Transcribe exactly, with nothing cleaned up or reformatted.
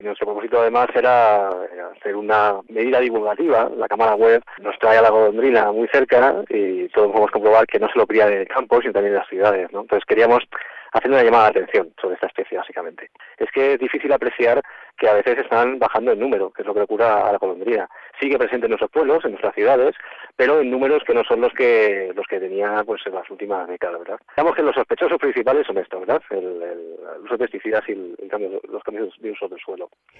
Nuestro propósito además era hacer una medida divulgativa. La cámara web nos trae a la golondrina muy cerca y todos podemos comprobar que no se lo cría en el campo, sino también en las ciudades, ¿no? Entonces queríamos hacer una llamada de atención sobre esta especie, básicamente. Es que es difícil apreciar que a veces están bajando en número, que es lo que ocurre a la golondrina. Sigue presente en nuestros pueblos, en nuestras ciudades, pero en números que no son los que los que tenía pues en las últimas décadas, ¿verdad? Digamos que los sospechosos principales son estos, ¿verdad? El, el, el uso de pesticidas y el, el cambio, los cambios de uso del suelo.